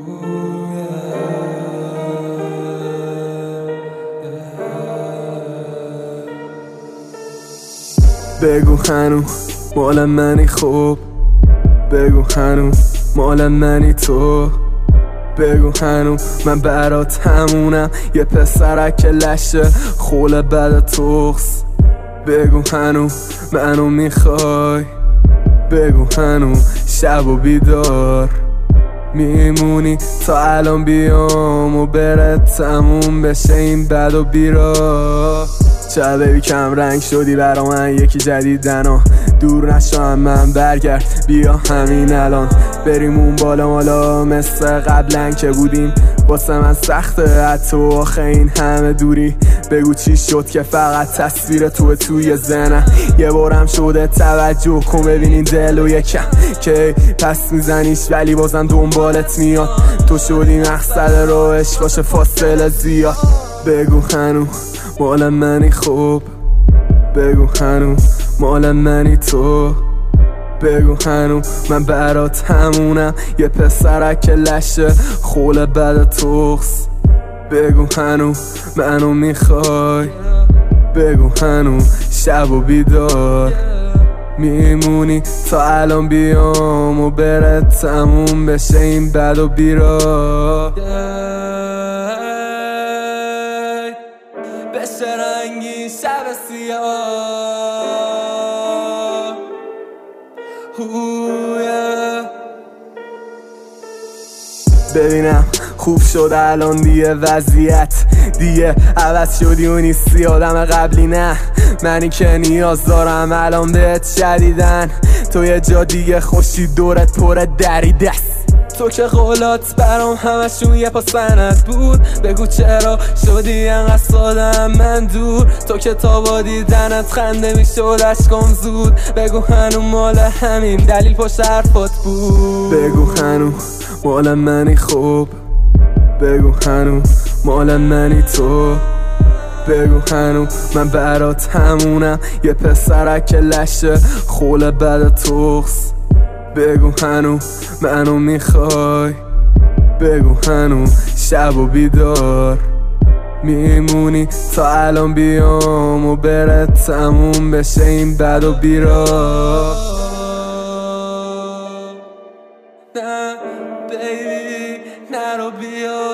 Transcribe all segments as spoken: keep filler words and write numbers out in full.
بگو هنو مال منی خوب، بگو هنو مال منی تو، بگو هنو من برات همونم، یه پسرک که لشه خول بد تخص. بگو هنو منو میخوای، بگو هنو شب و بیدار میمونی تا الان بیام و بره تموم بشه این بد و بیرا. چه بیبی کم رنگ شدی برا من یکی جدیدن، دور نشو من برگرد بیا همین الان، بریم اون بالا مالا مثل قبلن که بودیم. واسه من سخته حتی آخه این همه دوری، بگو چی شد که فقط تصویر تو توی ذهنم. یه بارم شده توجه کن ببینین دل و یکم که پس میزنیش ولی بازم دنبالت میاد، تو شدی مقصد راهش باشه فاصله زیاد. بگو هنو مال منی خوب، بگو هنو مال منی تو، بگو هنو من برات همونم، یه پسرک که لشه خول بد تخص. بگو هنو منو میخوای، بگو هنو شب و بیدار میمونی تا الان بیام و بره تموم بشه این بد و بیرا. بشه رنگی شب سیاه، ببینم خوب شد الان دیگه وضعیت، دیگه عوض شدی و نیستی آدم قبلی، نه منی که نیاز دارم الان بهت شدیدن، تو یه جا دیگه خوشی دورت پر دریده است. تو که قولات برام همشون یه پا سند بود، بگو چرا شدی انقدر سادم من دور، تو که تا با دیدنت خنده میشد اشکام زود، بگو هنو مال همین دلیل پشت حرفات بود. بگو هنو مال منی خوب، بگو هنو مال منی تو، بگو هنو من برات همونم، یه پسرک که لشه خول بد تخص. بگو هنو منو میخوای، بگو هنو شب و بیدار میمونی تا الان بیام و بره تموم بشه این بد و بیرا. نه بیبی نرو بیا،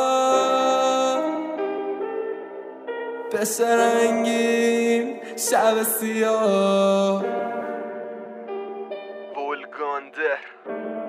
بشه رنگین شب سیاه. بولگانده